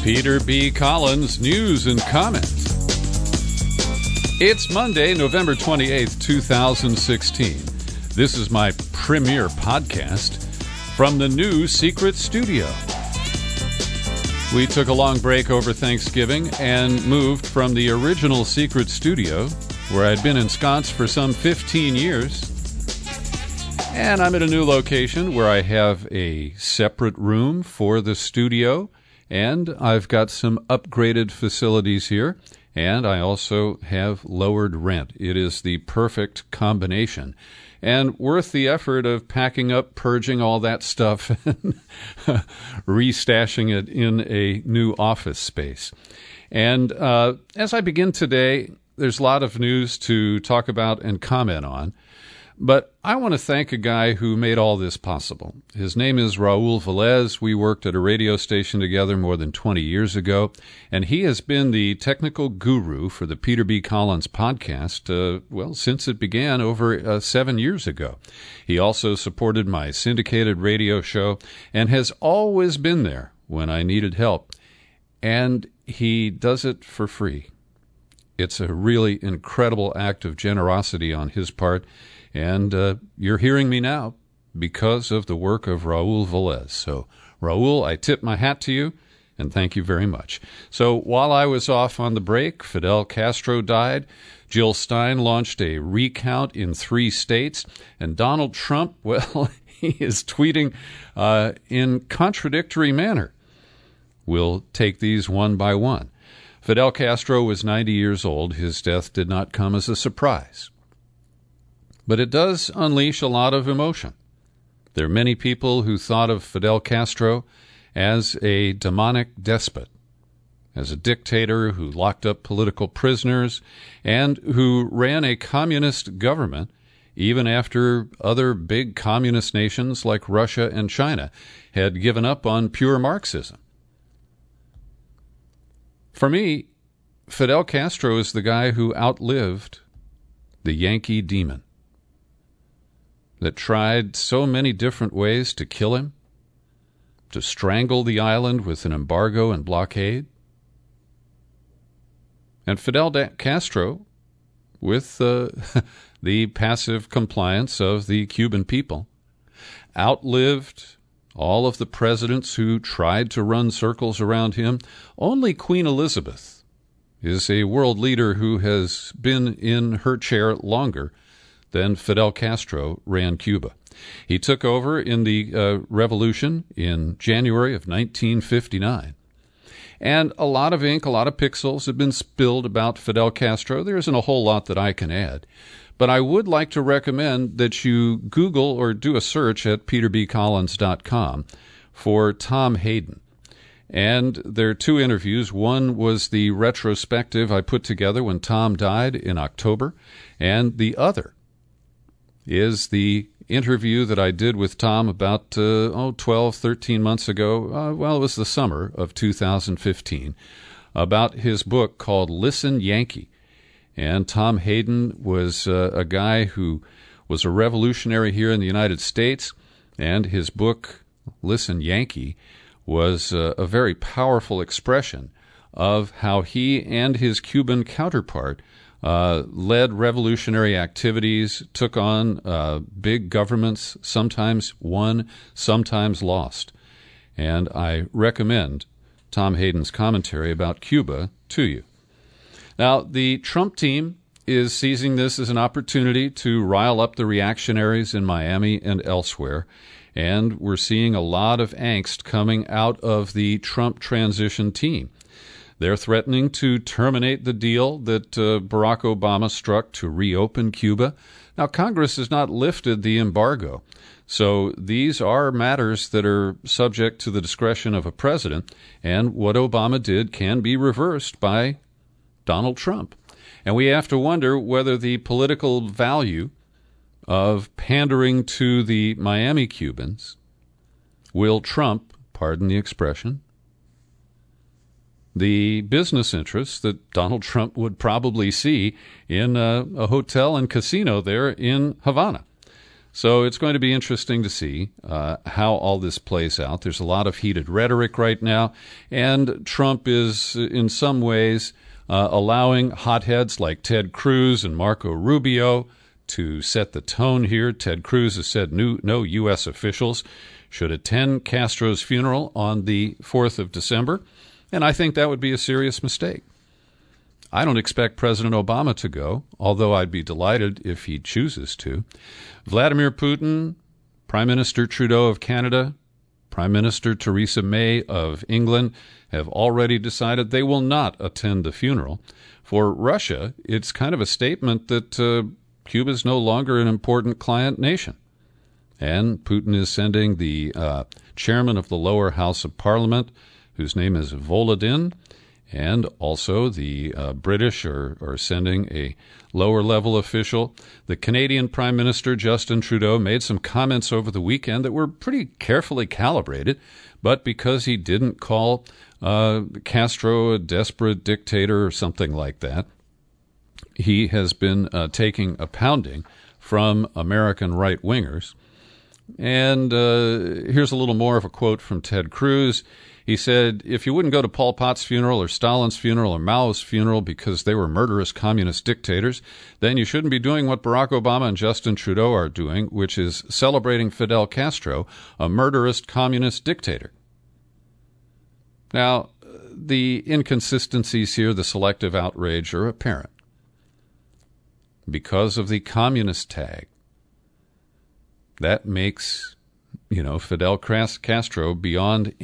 Peter B. Collins, news and comments. It's Monday, November 28th, 2016. This is my premiere podcast from the new Secret Studio. We took a long break over Thanksgiving and moved from the original Secret Studio, where I'd been ensconced for some 15 years. And I'm at a new location where I have a separate room for the studio, and I've got some upgraded facilities here, and I also have lowered rent. It is the perfect combination, and worth the effort of packing up, purging all that stuff, and restashing it in a new office space. And as I begin today, there's a lot of news to talk about and comment on. But I want to thank a guy who made all this possible. His name is Raul Velez. We worked at a radio station together more than 20 years ago, and he has been the technical guru for the Peter B. Collins podcast, since it began over 7 years ago. He also supported my syndicated radio show and has always been there when I needed help. And he does it for free. It's a really incredible act of generosity on his part. And you're hearing me now because of the work of Raul Velez. So, Raul, I tip my hat to you, and thank you very much. So, while I was off on the break, Fidel Castro died, Jill Stein launched a recount in 3 states, and Donald Trump, well, he is tweeting in contradictory manner. We'll take these one by one. Fidel Castro was 90 years old. His death did not come as a surprise. But it does unleash a lot of emotion. There are many people who thought of Fidel Castro as a demonic despot, as a dictator who locked up political prisoners, and who ran a communist government even after other big communist nations like Russia and China had given up on pure Marxism. For me, Fidel Castro is the guy who outlived the Yankee demon that tried so many different ways to kill him, to strangle the island with an embargo and blockade. And Fidel Castro, with the passive compliance of the Cuban people, outlived all of the presidents who tried to run circles around him. Only Queen Elizabeth is a world leader who has been in her chair longer than Fidel Castro ran Cuba. He took over in the revolution in January of 1959. And a lot of ink, a lot of pixels have been spilled about Fidel Castro. There isn't a whole lot that I can add. But I would like to recommend that you Google or do a search at peterbcollins.com for Tom Hayden. And there are 2 interviews. One was the retrospective I put together when Tom died in October, and the other is the interview that I did with Tom about 12, 13 months ago. It was the summer of 2015, about his book called Listen Yankee. And Tom Hayden was a guy who was a revolutionary here in the United States, and his book, Listen Yankee, was a very powerful expression of how he and his Cuban counterpart led revolutionary activities, took on big governments, sometimes won, sometimes lost. And I recommend Tom Hayden's commentary about Cuba to you. Now, the Trump team is seizing this as an opportunity to rile up the reactionaries in Miami and elsewhere, and we're seeing a lot of angst coming out of the Trump transition team. They're threatening to terminate the deal that Barack Obama struck to reopen Cuba. Now, Congress has not lifted the embargo, so these are matters that are subject to the discretion of a president, and what Obama did can be reversed by Donald Trump. And we have to wonder whether the political value of pandering to the Miami Cubans will trump, pardon the expression, the business interests that Donald Trump would probably see in a hotel and casino there in Havana. So it's going to be interesting to see how all this plays out. There's a lot of heated rhetoric right now, and Trump is, in some ways, allowing hotheads like Ted Cruz and Marco Rubio to set the tone here. Ted Cruz has said no U.S. officials should attend Castro's funeral on the 4th of December, and I think that would be a serious mistake. I don't expect President Obama to go, although I'd be delighted if he chooses to. Vladimir Putin, Prime Minister Trudeau of Canada, Prime Minister Theresa May of England have already decided they will not attend the funeral. For Russia, it's kind of a statement that Cuba is no longer an important client nation. And Putin is sending the chairman of the lower house of parliament, whose name is Volodin, and also the British are sending a lower-level official. The Canadian Prime Minister, Justin Trudeau, made some comments over the weekend that were pretty carefully calibrated, but because he didn't call Castro a desperate dictator or something like that, he has been taking a pounding from American right-wingers. And here's a little more of a quote from Ted Cruz. He said, if you wouldn't go to Pol Pot's funeral or Stalin's funeral or Mao's funeral because they were murderous communist dictators, then you shouldn't be doing what Barack Obama and Justin Trudeau are doing, which is celebrating Fidel Castro, a murderous communist dictator. Now, the inconsistencies here, the selective outrage, are apparent. Because of the communist tag, that makes, Fidel Castro beyond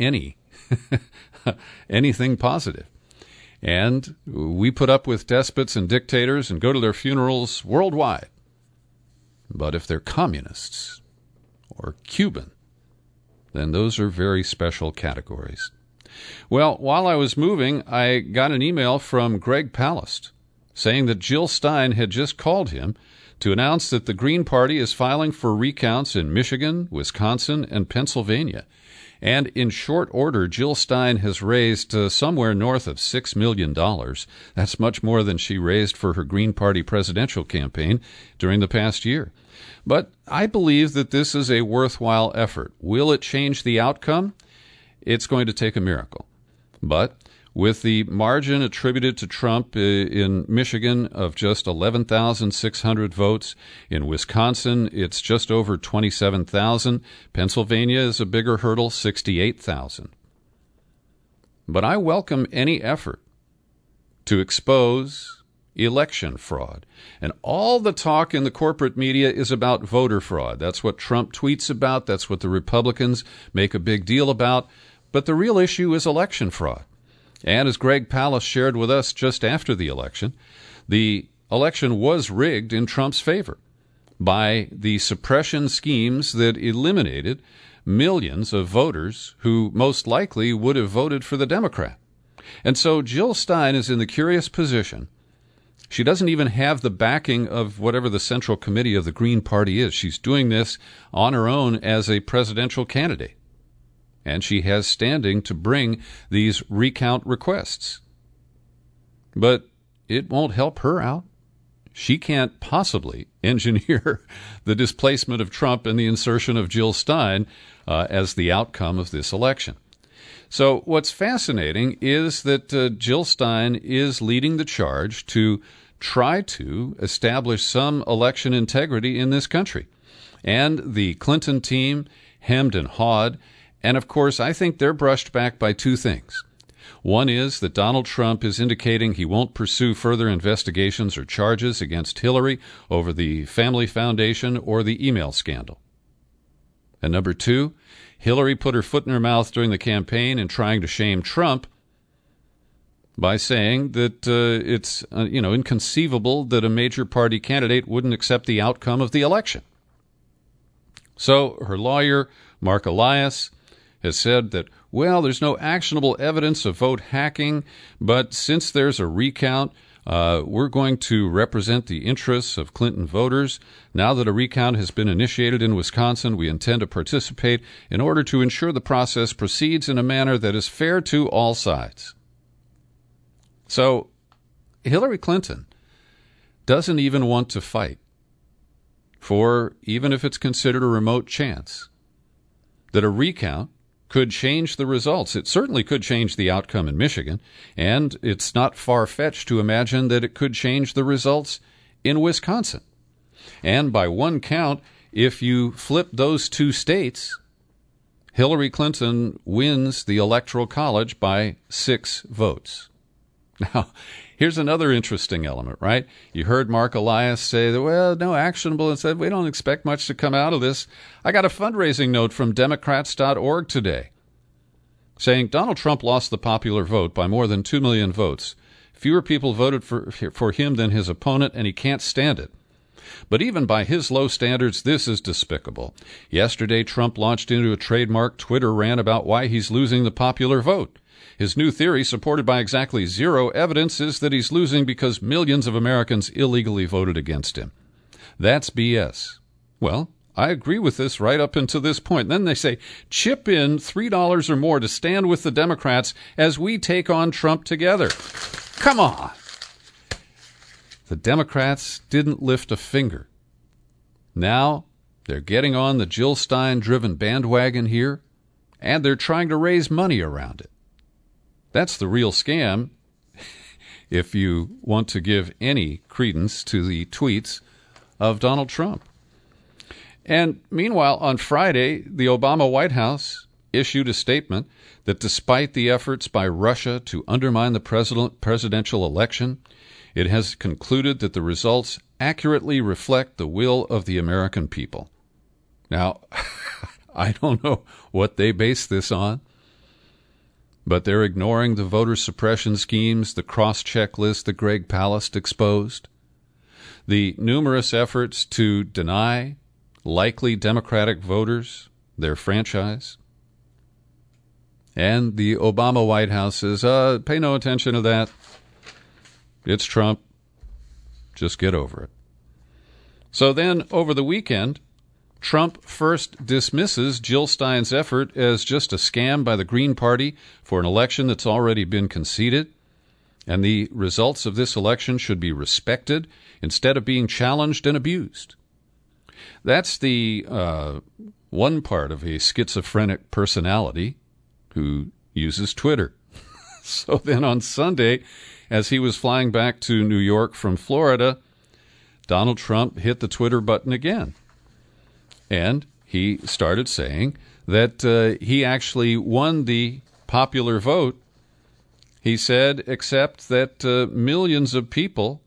anything positive. And we put up with despots and dictators and go to their funerals worldwide. But if they're communists or Cuban, then those are very special categories. Well, while I was moving, I got an email from Greg Palast saying that Jill Stein had just called him to announce that the Green Party is filing for recounts in Michigan, Wisconsin, and Pennsylvania. And in short order, Jill Stein has raised somewhere north of $6 million. That's much more than she raised for her Green Party presidential campaign during the past year. But I believe that this is a worthwhile effort. Will it change the outcome? It's going to take a miracle. But with the margin attributed to Trump in Michigan of just 11,600 votes, in Wisconsin it's just over 27,000. Pennsylvania is a bigger hurdle, 68,000. But I welcome any effort to expose election fraud. And all the talk in the corporate media is about voter fraud. That's what Trump tweets about. That's what the Republicans make a big deal about. But the real issue is election fraud. And as Greg Palast shared with us just after the election was rigged in Trump's favor by the suppression schemes that eliminated millions of voters who most likely would have voted for the Democrat. And so Jill Stein is in the curious position. She doesn't even have the backing of whatever the Central Committee of the Green Party is. She's doing this on her own as a presidential candidate. And she has standing to bring these recount requests. But it won't help her out. She can't possibly engineer the displacement of Trump and the insertion of Jill Stein as the outcome of this election. So what's fascinating is that Jill Stein is leading the charge to try to establish some election integrity in this country. And the Clinton team hemmed and hawed. And, of course, I think they're brushed back by two things. One is that Donald Trump is indicating he won't pursue further investigations or charges against Hillary over the Family Foundation or the email scandal. And number two, Hillary put her foot in her mouth during the campaign in trying to shame Trump by saying that it's inconceivable that a major party candidate wouldn't accept the outcome of the election. So her lawyer, Mark Elias, has said that, well, there's no actionable evidence of vote hacking, but since there's a recount, we're going to represent the interests of Clinton voters. Now that a recount has been initiated in Wisconsin, we intend to participate in order to ensure the process proceeds in a manner that is fair to all sides. So Hillary Clinton doesn't even want to fight for even if it's considered a remote chance, that a recount could change the results. It certainly could change the outcome in Michigan, and it's not far-fetched to imagine that it could change the results in Wisconsin. And by one count, if you flip those two states, Hillary Clinton wins the Electoral College by 6 votes. Now, here's another interesting element, right? You heard Mark Elias say that, well, no actionable, and said, we don't expect much to come out of this. I got a fundraising note from Democrats.org today saying Donald Trump lost the popular vote by more than 2 million votes. Fewer people voted for him than his opponent, and he can't stand it. But even by his low standards, this is despicable. Yesterday, Trump launched into a trademark Twitter rant about why he's losing the popular vote. His new theory, supported by exactly zero evidence, is that he's losing because millions of Americans illegally voted against him. That's BS. Well, I agree with this right up until this point. Then they say, chip in $3 or more to stand with the Democrats as we take on Trump together. Come on. The Democrats didn't lift a finger. Now they're getting on the Jill Stein-driven bandwagon here, and they're trying to raise money around it. That's the real scam, if you want to give any credence to the tweets of Donald Trump. And meanwhile, on Friday, the Obama White House issued a statement that despite the efforts by Russia to undermine the presidential election, it has concluded that the results accurately reflect the will of the American people. Now, I don't know what they base this on, but they're ignoring the voter suppression schemes, the cross-check list that Greg Palast exposed, the numerous efforts to deny likely Democratic voters their franchise. And the Obama White House says, pay no attention to that. It's Trump. Just get over it. So then, over the weekend, Trump first dismisses Jill Stein's effort as just a scam by the Green Party for an election that's already been conceded, and the results of this election should be respected instead of being challenged and abused. That's the one part of a schizophrenic personality who uses Twitter. So then on Sunday, as he was flying back to New York from Florida, Donald Trump hit the Twitter button again. And he started saying that he actually won the popular vote. He said, except that millions of people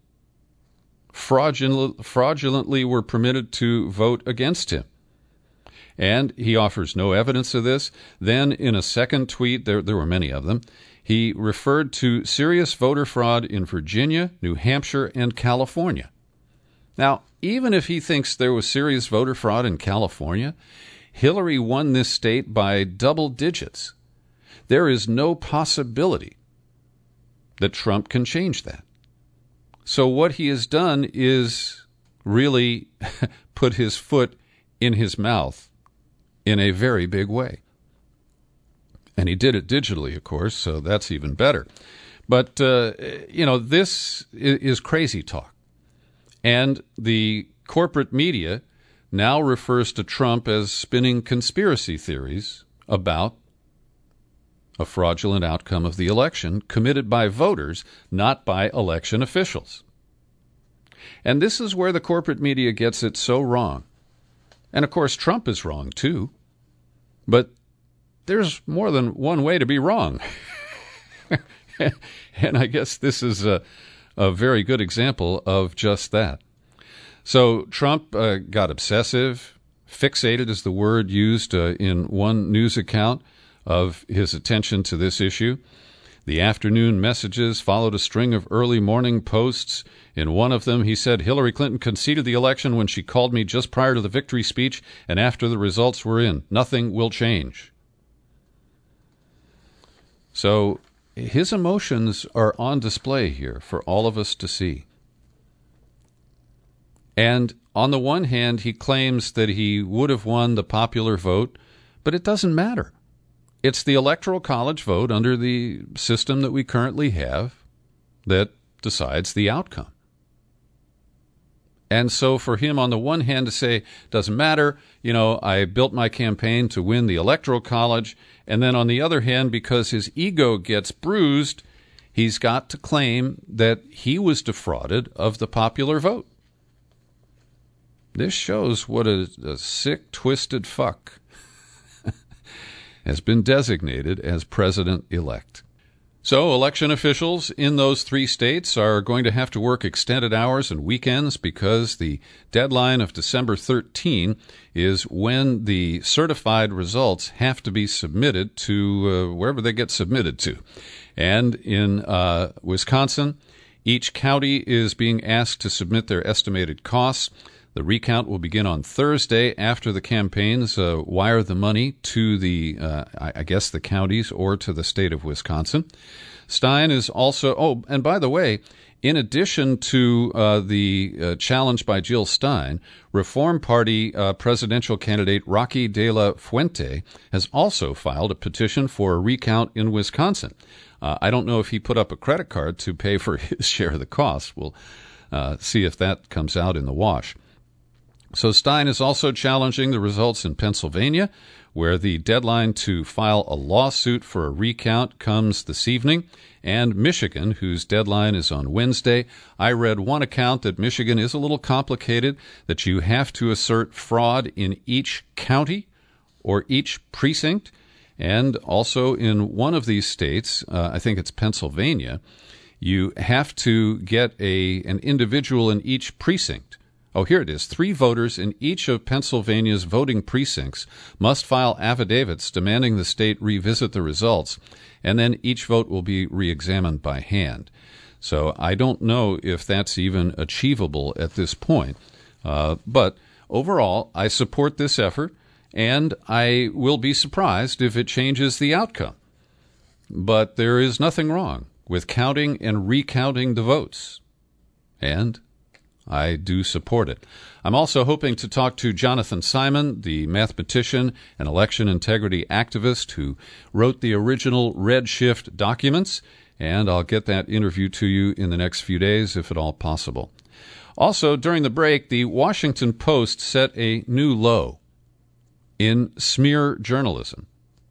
fraudulently were permitted to vote against him. And he offers no evidence of this. Then in a second tweet, there were many of them, he referred to serious voter fraud in Virginia, New Hampshire, and California. Now, even if he thinks there was serious voter fraud in California, Hillary won this state by double digits. There is no possibility that Trump can change that. So what he has done is really put his foot in his mouth in a very big way. And he did it digitally, of course, so that's even better. But, this is crazy talk. And the corporate media now refers to Trump as spinning conspiracy theories about a fraudulent outcome of the election committed by voters, not by election officials. And this is where the corporate media gets it so wrong. And, of course, Trump is wrong, too. But there's more than one way to be wrong. And I guess this is a very good example of just that. So Trump got obsessive. Fixated is the word used in one news account of his attention to this issue. The afternoon messages followed a string of early morning posts. In one of them, he said, Hillary Clinton conceded the election when she called me just prior to the victory speech and after the results were in. Nothing will change. So his emotions are on display here for all of us to see. And on the one hand, he claims that he would have won the popular vote, but it doesn't matter. It's the Electoral College vote under the system that we currently have that decides the outcome. And so for him, on the one hand, to say, doesn't matter, I built my campaign to win the Electoral College, and then on the other hand, because his ego gets bruised, he's got to claim that he was defrauded of the popular vote. This shows what a sick, twisted fuck has been designated as president-elect. So election officials in those 3 states are going to have to work extended hours and weekends because the deadline of December 13 is when the certified results have to be submitted to wherever they get submitted to. And in Wisconsin, each county is being asked to submit their estimated costs. The recount will begin on Thursday after the campaigns wire the money to the counties or to the state of Wisconsin. Stein is also, and by the way, in addition to the challenge by Jill Stein, Reform Party presidential candidate Rocky de la Fuente has also filed a petition for a recount in Wisconsin. I don't know if he put up a credit card to pay for his share of the costs. We'll see if that comes out in the wash. So Stein is also challenging the results in Pennsylvania, where the deadline to file a lawsuit for a recount comes this evening, and Michigan, whose deadline is on Wednesday. I read one account that Michigan is a little complicated, that you have to assert fraud in each county or each precinct, and also in one of these states, I think it's Pennsylvania, you have to get an individual in each precinct. Oh, here it is. 3 voters in each of Pennsylvania's voting precincts must file affidavits demanding the state revisit the results, and then each vote will be re-examined by hand. So I don't know if that's even achievable at this point. But overall, I support this effort, and I will be surprised if it changes the outcome. But there is nothing wrong with counting and recounting the votes. And I do support it. I'm also hoping to talk to Jonathan Simon, the mathematician and election integrity activist who wrote the original Redshift documents, and I'll get that interview to you in the next few days, if at all possible. Also, during the break, the Washington Post set a new low in smear journalism,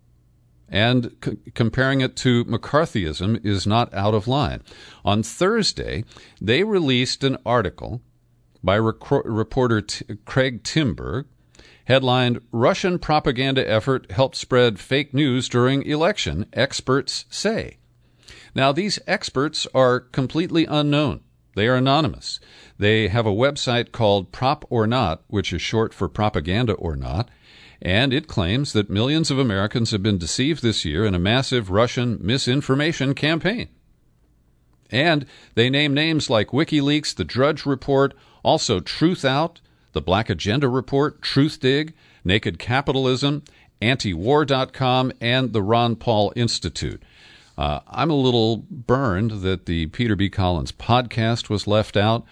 and comparing it to McCarthyism is not out of line. On Thursday, they released an article by reporter Craig Timberg, headlined, "Russian Propaganda Effort Helped Spread Fake News During Election, Experts Say." Now, these experts are completely unknown. They are anonymous. They have a website called Prop or Not, which is short for Propaganda or Not, and it claims that millions of Americans have been deceived this year in a massive Russian misinformation campaign. And they name names like WikiLeaks, the Drudge Report, also Truth Out, the Black Agenda Report, Truthdig, Naked Capitalism, Antiwar.com, and the Ron Paul Institute. I'm a little burned that the Peter B. Collins podcast was left out.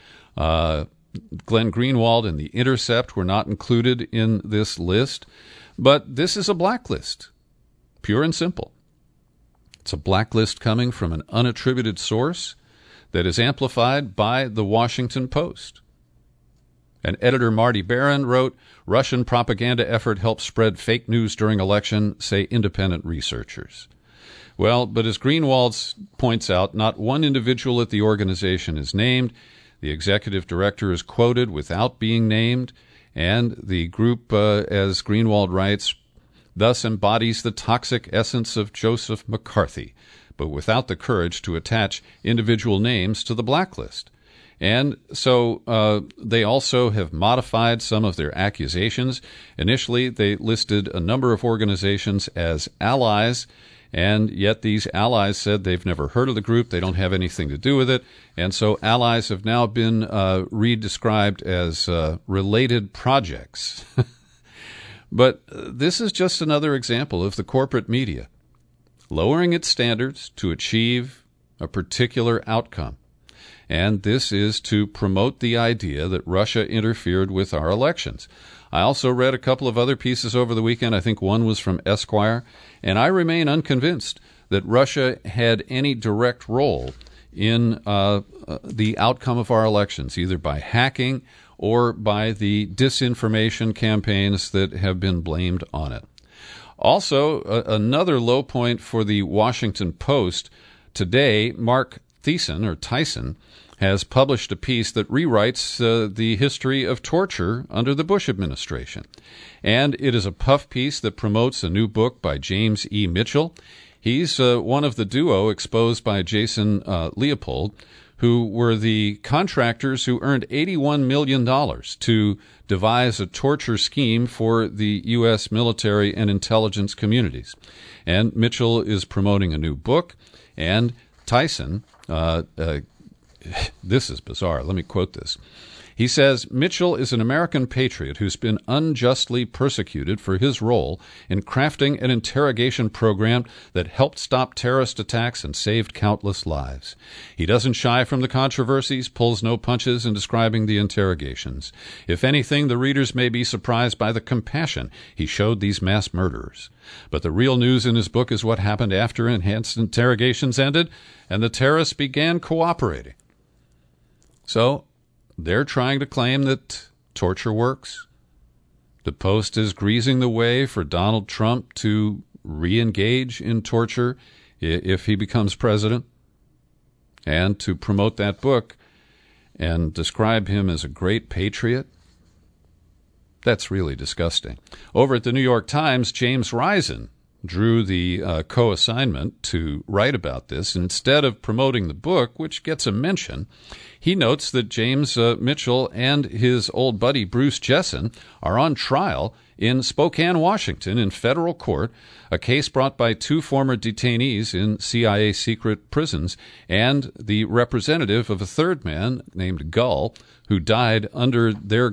Glenn Greenwald and The Intercept were not included in this list. But this is a blacklist, pure and simple. It's a blacklist coming from an unattributed source that is amplified by the Washington Post. And editor Marty Barron wrote, "Russian propaganda effort helped spread fake news during election, say independent researchers." Well, but as Greenwald points out, not one individual at the organization is named. The executive director is quoted without being named, and the group, as Greenwald writes, thus embodies the toxic essence of Joseph McCarthy, but without the courage to attach individual names to the blacklist. And so they also have modified some of their accusations. Initially, they listed a number of organizations as allies, and yet these allies said they've never heard of the group, they don't have anything to do with it, and so allies have now been redescribed as related projects. But this is just another example of the corporate media lowering its standards to achieve a particular outcome. And this is to promote the idea that Russia interfered with our elections. I also read a couple of other pieces over the weekend. I think one was from Esquire, and I remain unconvinced that Russia had any direct role in the outcome of our elections, either by hacking or by the disinformation campaigns that have been blamed on it. Also, another low point for the Washington Post. Today, Mark Tyson has published a piece that rewrites the history of torture under the Bush administration. And it is a puff piece that promotes a new book by James E. Mitchell. He's one of the duo exposed by Jason Leopold, who were the contractors who earned $81 million to devise a torture scheme for the U.S. military and intelligence communities. And Mitchell is promoting a new book, and Tyson, this is bizarre. Let me quote this. He says, Mitchell is an American patriot who's been unjustly persecuted for his role in crafting an interrogation program that helped stop terrorist attacks and saved countless lives. He doesn't shy from the controversies, pulls no punches in describing the interrogations. If anything, the readers may be surprised by the compassion he showed these mass murderers. But the real news in his book is what happened after enhanced interrogations ended and the terrorists began cooperating. So, they're trying to claim that torture works. The Post is greasing the way for Donald Trump to re-engage in torture if he becomes president, and to promote that book and describe him as a great patriot. That's really disgusting. Over at the New York Times, James Risen drew the co-assignment to write about this. And instead of promoting the book, which gets a mention, he notes that James Mitchell and his old buddy Bruce Jessen are on trial in Spokane, Washington, in federal court, a case brought by two former detainees in CIA secret prisons and the representative of a third man named Gull, who died under their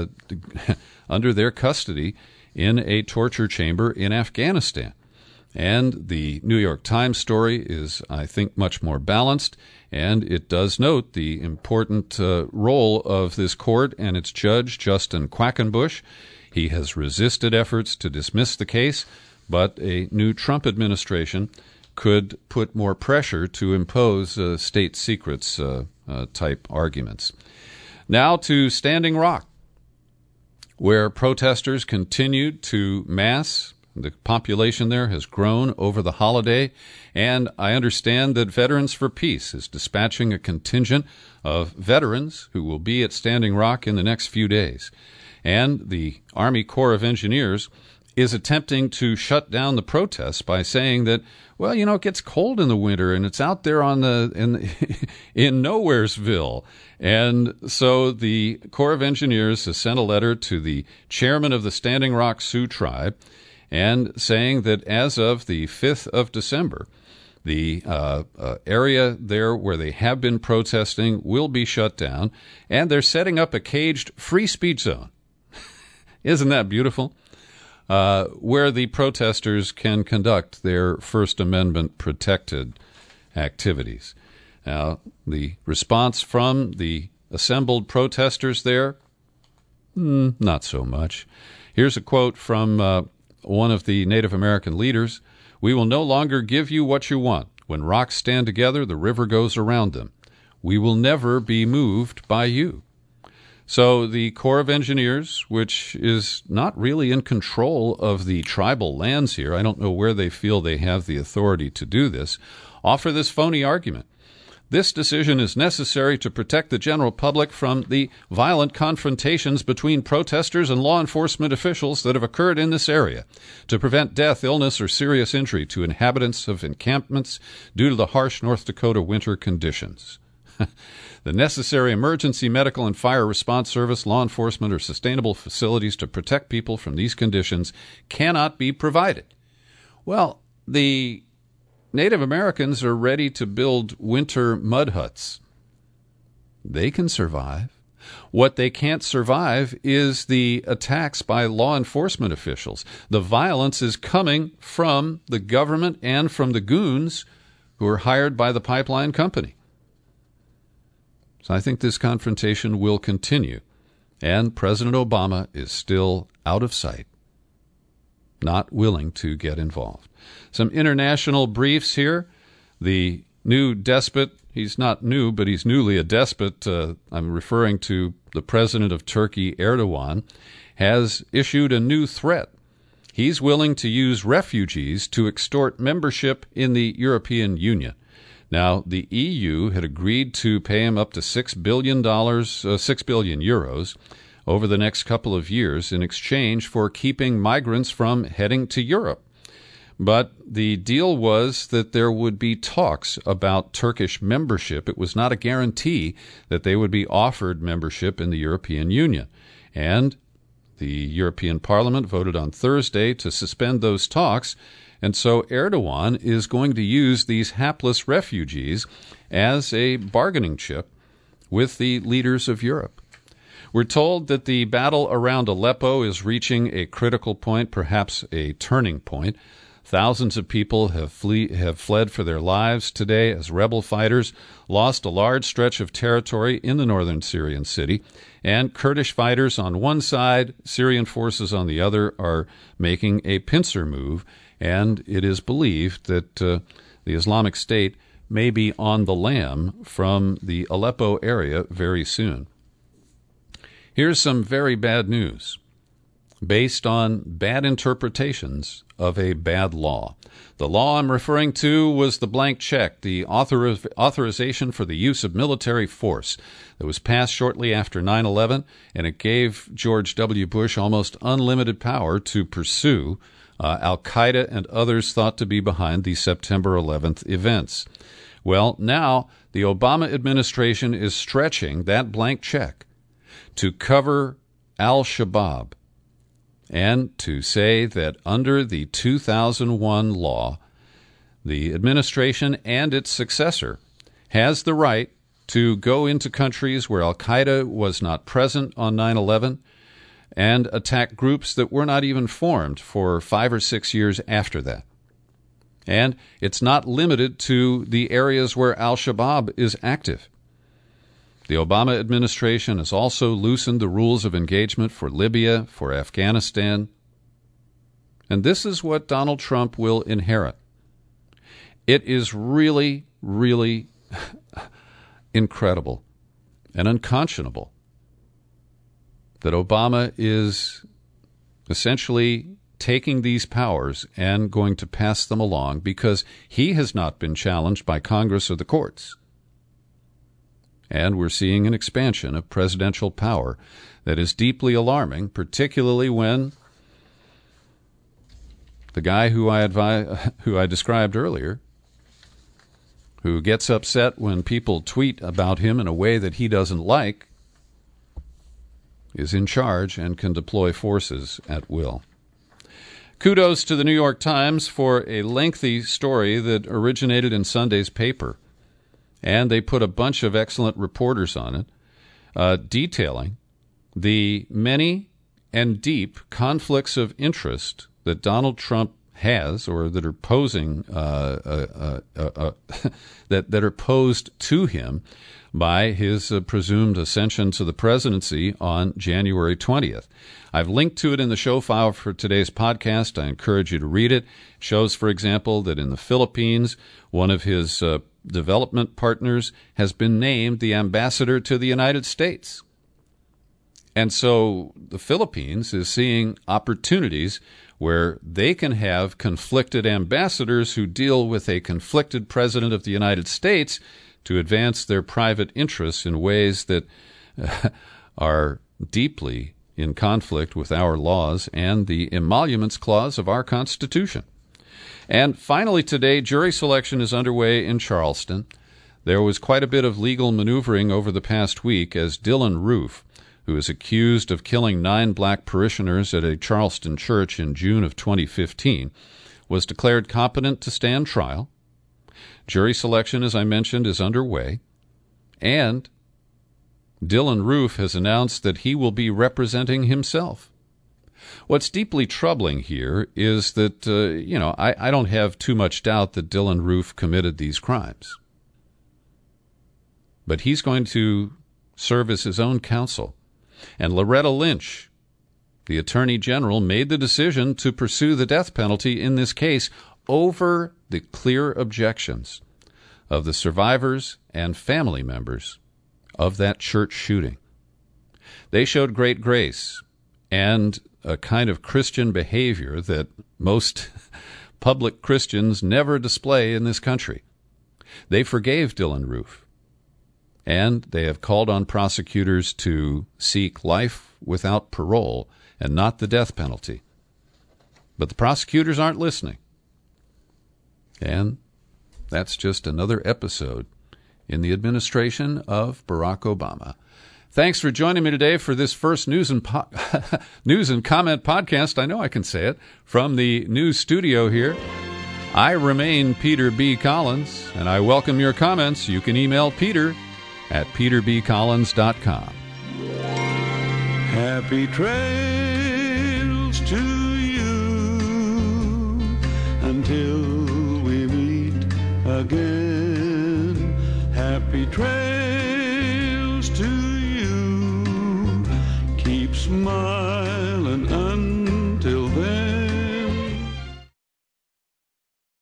custody in a torture chamber in Afghanistan. And the New York Times story is, I think, much more balanced, and it does note the important role of this court and its judge, Justin Quackenbush. He has resisted efforts to dismiss the case, but a new Trump administration could put more pressure to impose state secrets type arguments. Now to Standing Rock, where protesters continued to mass. The population there has grown over the holiday, and I understand that Veterans for Peace is dispatching a contingent of veterans who will be at Standing Rock in the next few days. And the Army Corps of Engineers is attempting to shut down the protests by saying that, well, you know, it gets cold in the winter and it's out there in Nowheresville. And so the Corps of Engineers has sent a letter to the chairman of the Standing Rock Sioux Tribe and saying that as of the 5th of December, the area there where they have been protesting will be shut down, and they're setting up a caged free speech zone. Isn't that beautiful? Where the protesters can conduct their First Amendment protected activities. Now, the response from the assembled protesters there, not so much. Here's a quote from one of the Native American leaders. "We will no longer give you what you want. When rocks stand together, the river goes around them. We will never be moved by you." So the Corps of Engineers, which is not really in control of the tribal lands here, I don't know where they feel they have the authority to do this, offer this phony argument. This decision is necessary to protect the general public from the violent confrontations between protesters and law enforcement officials that have occurred in this area, to prevent death, illness, or serious injury to inhabitants of encampments due to the harsh North Dakota winter conditions. The necessary emergency medical and fire response service, law enforcement, or sustainable facilities to protect people from these conditions cannot be provided. Well, the Native Americans are ready to build winter mud huts. They can survive. What they can't survive is the attacks by law enforcement officials. The violence is coming from the government and from the goons who are hired by the pipeline company. So I think this confrontation will continue, and President Obama is still out of sight, not willing to get involved. Some international briefs here. The new despot, he's not new, but he's newly a despot. I'm referring to the president of Turkey, Erdogan, has issued a new threat. He's willing to use refugees to extort membership in the European Union. Now, the EU had agreed to pay him up to $6 billion euros over the next couple of years in exchange for keeping migrants from heading to Europe. But the deal was that there would be talks about Turkish membership. It was not a guarantee that they would be offered membership in the European Union. And the European Parliament voted on Thursday to suspend those talks. And so Erdogan is going to use these hapless refugees as a bargaining chip with the leaders of Europe. We're told that the battle around Aleppo is reaching a critical point, perhaps a turning point. Thousands of people have fled for their lives today as rebel fighters lost a large stretch of territory in the northern Syrian city, and Kurdish fighters on one side, Syrian forces on the other, are making a pincer move, and it is believed that the Islamic State may be on the lam from the Aleppo area very soon. Here's some very bad news based on bad interpretations of a bad law. The law I'm referring to was the blank check, the authorization for the use of military force that was passed shortly after 9/11, and it gave George W. Bush almost unlimited power to pursue al-Qaeda and others thought to be behind the September 11th events. Well, now the Obama administration is stretching that blank check to cover al-Shabaab and to say that under the 2001 law, the administration and its successor has the right to go into countries where al-Qaeda was not present on 9/11 and attack groups that were not even formed for 5 or 6 years after that. And it's not limited to the areas where al-Shabaab is active. The Obama administration has also loosened the rules of engagement for Libya, for Afghanistan. And this is what Donald Trump will inherit. It is really, really incredible and unconscionable that Obama is essentially taking these powers and going to pass them along because he has not been challenged by Congress or the courts. And we're seeing an expansion of presidential power that is deeply alarming, particularly when the guy who I described earlier, who gets upset when people tweet about him in a way that he doesn't like, is in charge and can deploy forces at will. Kudos to the New York Times for a lengthy story that originated in Sunday's paper. And they put a bunch of excellent reporters on it, detailing the many and deep conflicts of interest that Donald Trump has, or that are posing that are posed to him by his presumed ascension to the presidency on January 20th. I've linked to it in the show file for today's podcast. I encourage you to read it. It shows, for example, that in the Philippines, one of his development partners has been named the ambassador to the United States. And so the Philippines is seeing opportunities where they can have conflicted ambassadors who deal with a conflicted president of the United States to advance their private interests in ways that are deeply in conflict with our laws and the emoluments clause of our Constitution. And finally today, jury selection is underway in Charleston. There was quite a bit of legal maneuvering over the past week as Dylan Roof, who is accused of killing 9 black parishioners at a Charleston church in June of 2015, was declared competent to stand trial. Jury selection, as I mentioned, is underway. And Dylan Roof has announced that he will be representing himself. What's deeply troubling here is that, I don't have too much doubt that Dylan Roof committed these crimes. But he's going to serve as his own counsel. And Loretta Lynch, the Attorney General, made the decision to pursue the death penalty in this case over the clear objections of the survivors and family members of that church shooting. They showed great grace and a kind of Christian behavior that most public Christians never display in this country. They forgave Dylann Roof, and they have called on prosecutors to seek life without parole and not the death penalty. But the prosecutors aren't listening. And that's just another episode in the administration of Barack Obama. Thanks for joining me today for this first News and Comment podcast. I know I can say it, from the news studio here. I remain Peter B. Collins, and I welcome your comments. You can email Peter at peterbcollins.com. Happy trails to you until we meet again. Happy trails.